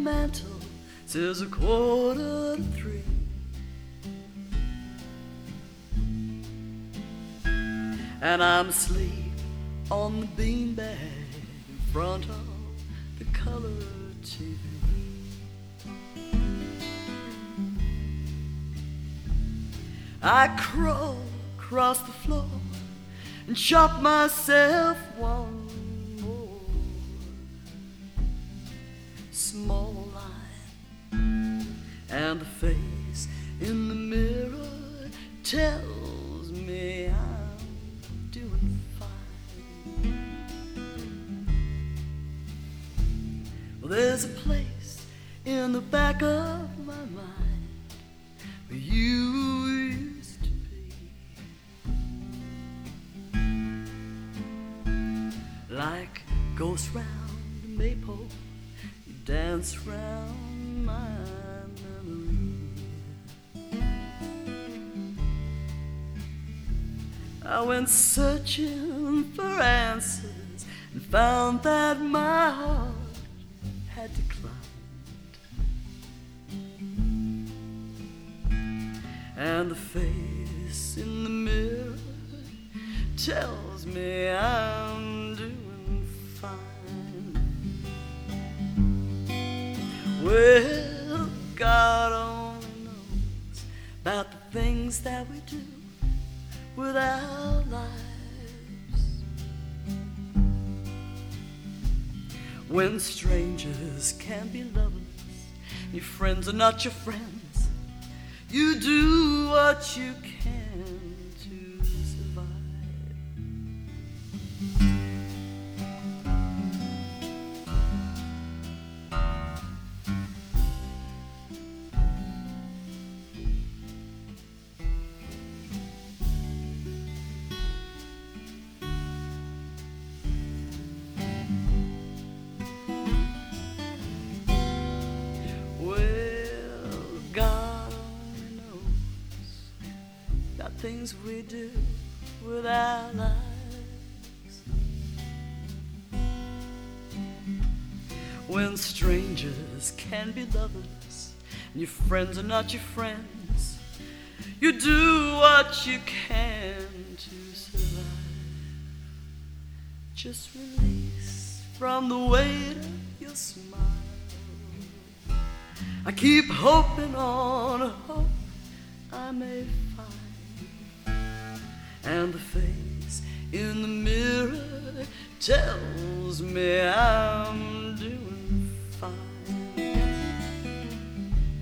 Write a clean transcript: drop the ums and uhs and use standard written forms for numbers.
mantel says 2:45. And I'm asleep on the beanbag in front of the color TV. I crawl across the floor and chop myself one more small line, and the face in the mirror tells me I'm doing fine. Well, there's a place in the back of my mind where you used to be. Like ghosts round the maypole, you dance round my memory. I went searching for answers and found that my heart had declined. And the face in the mirror tells me I'm doing fine. Well, God only knows about the things that we do with our lives. When strangers can be lovers, your friends are not your friends, you do what you can to survive. Things we do with our lives. When strangers can be lovers and your friends are not your friends, you do what you can to survive. Just release from the weight of your smile. I keep hoping on a hope I may find. And the face in the mirror tells me I'm